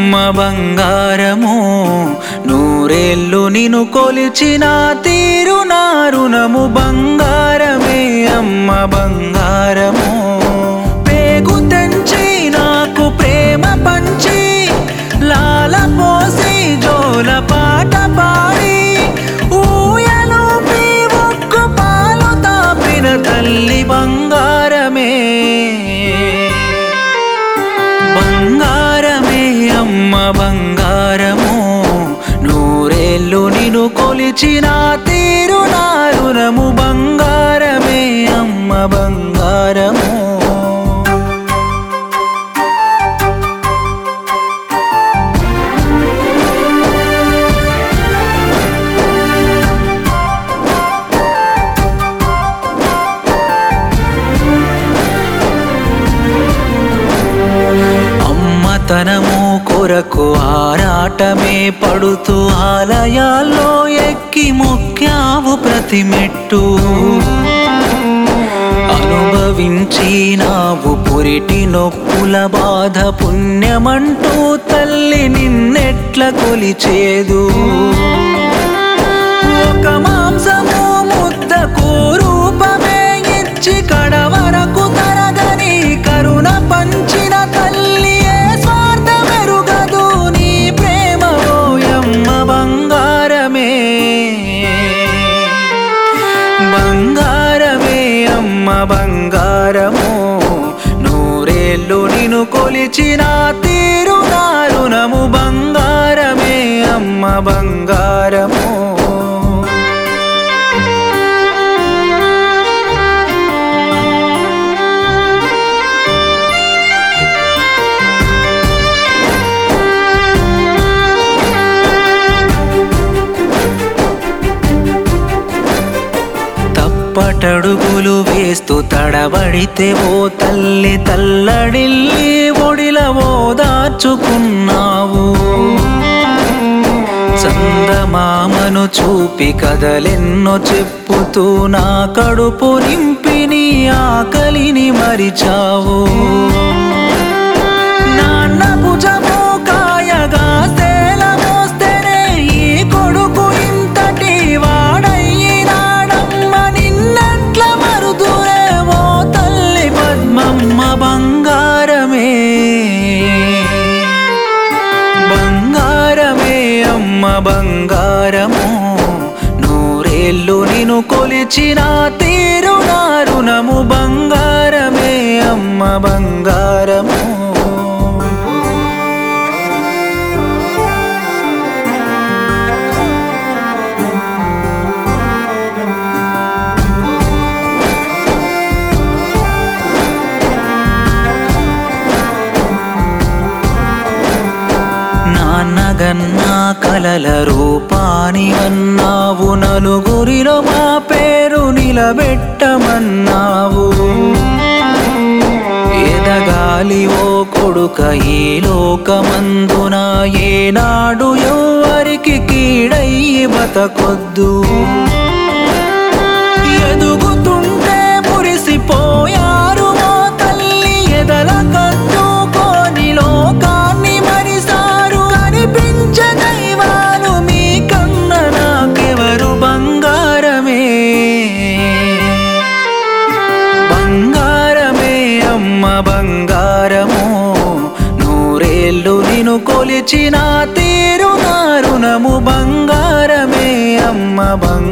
అమ్మ బంగారము నూరేళ్ళు నిన్ను కొలిచిన తీరు నా రుణము బంగారమే అమ్మ బంగారము పేగు తెంచి నాకు ప్రేమ పంచి లాల పోసి జోల పాట పాడి ఊయలూపి ఒక్కు పాలు తాపిన తల్లి బంగారమే బంగారమే అమ్మ బంగారము నూరేళ్ళు నిన్ను కొలిచిన తీరు నా రుణము బంగారమే అమ్మ బంగారము తనము కొరకు ఆరాటమే పడుతూ ఆలయాల్లో ఎక్కి మొక్కావు ప్రతి మెట్టు అనుభవించినావు పురిటి నొప్పుల బాధ పుణ్యమంటూ తల్లి నిన్నెట్ల కొలిచేదు ఒక మాంసము ముద్దకు రూపమే ఇచ్చి కడవరకు తరగని కరుణ పంచిన తల్లి బంగారమే అమ్మ బంగారము నూరేళ్ళు నిన్ను కొలిచిన తీరు నా రుణము బంగారమే అమ్మ బంగారము పటడుగులు వేస్తూ తడబడితే ఓ తల్లి తల్లడిల్లి ఒడిల ఓదార్చుకున్నావు చందమామను చూపి కథలెన్నో చెప్పుతూ నా కడుపు నింపి నీ ఆకలిని మరిచావు నాన్న భుజము కాయగా సేల మోస్తేనే ఈ కొడుకు ఇంతటి వాడయ్యినాడమ్మ నిన్నట్ల మరుదురేమో తల్లి పద్మమ్మ బంగారమే బంగారమే అమ్మ బంగారము నూరేళ్ళు నిన్ను కొలిచిన తీరు నా రుణము బంగారమే అమ్మ బంగారము నాన్నగన్నా కలల రూపానివన్నావు నలుగురిలో మా పేరు నిలబెట్టమన్నావు ఎదగాలి ఓ కొడుక ఈ లోకమందున ఏనాడు ఎవరికి కీడయ్యి బతకొద్దు ఎదుగుతుంటే మురిసిపోయారు ఓ తల్లి ఎదల కద్దుకొని లోకాన్ని మరిసారు కనిపించే దైవాలు మీ కన్న నాకెవరు బంగారమే బంగారమే అమ్మ బంగారము నూరేళ్ళు నిన్ను కొలిచిన తీరు నా రుణము బంగారమే అమ్మ బంగారము